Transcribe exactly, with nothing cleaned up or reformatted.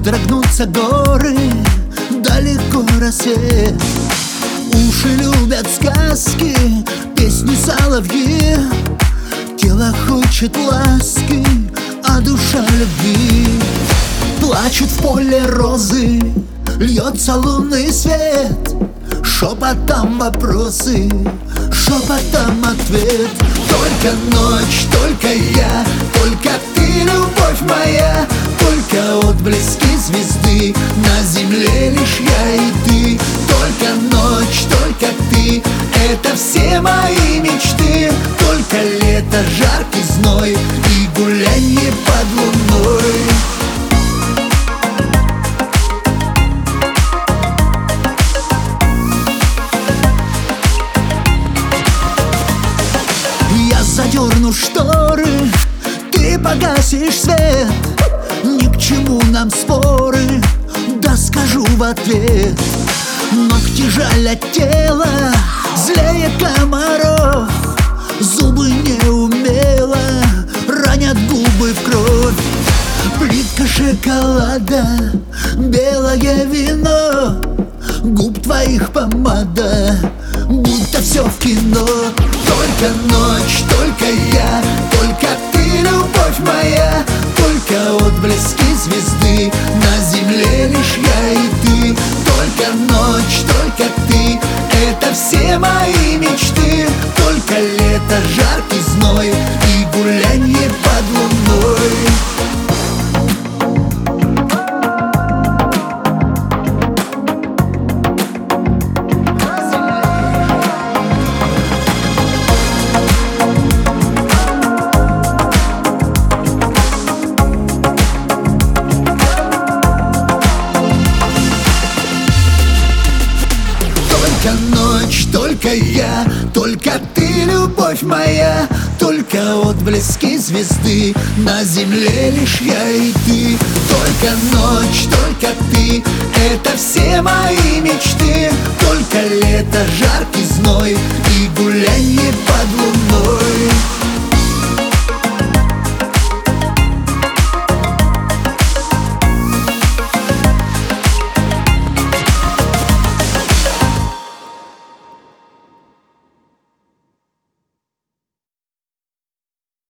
содрогнутся горы, далеко рассвет. Уши любят сказки, песни соловьи. Тело хочет ласки, а душа любви. Плачут в поле розы, льется лунный свет. Шепотом вопросы, шепотом ответ. Только ночь, только я, только ты, любовь моя. Только отблески звезды, на земле лишь я и ты. Только ночь, только ты, это все мои мечты. Только лето, жаркий зной и гулянье под луной. Я задерну шторы, ты погасишь свет. Ни к чему нам споры, да скажу в ответ. Ногти жалят тело, злее комаров. Зубы неумело ранят губы в кровь. Плитка шоколада, белое вино, губ твоих помада, будто все в кино. Только ночь, только я, только ты, любовь моя. Только отблески звезды, на земле лишь я и ты. Только ночь, только ты, это все мои мечты. Только лето, жаркий зной и гулянье под луной. Только ночь, только я, только ты, любовь моя. Только отблески звезды, на земле лишь я и ты. Только ночь, только ты, это все мои мечты. Только лето, жаркий зной и гулянье под луной.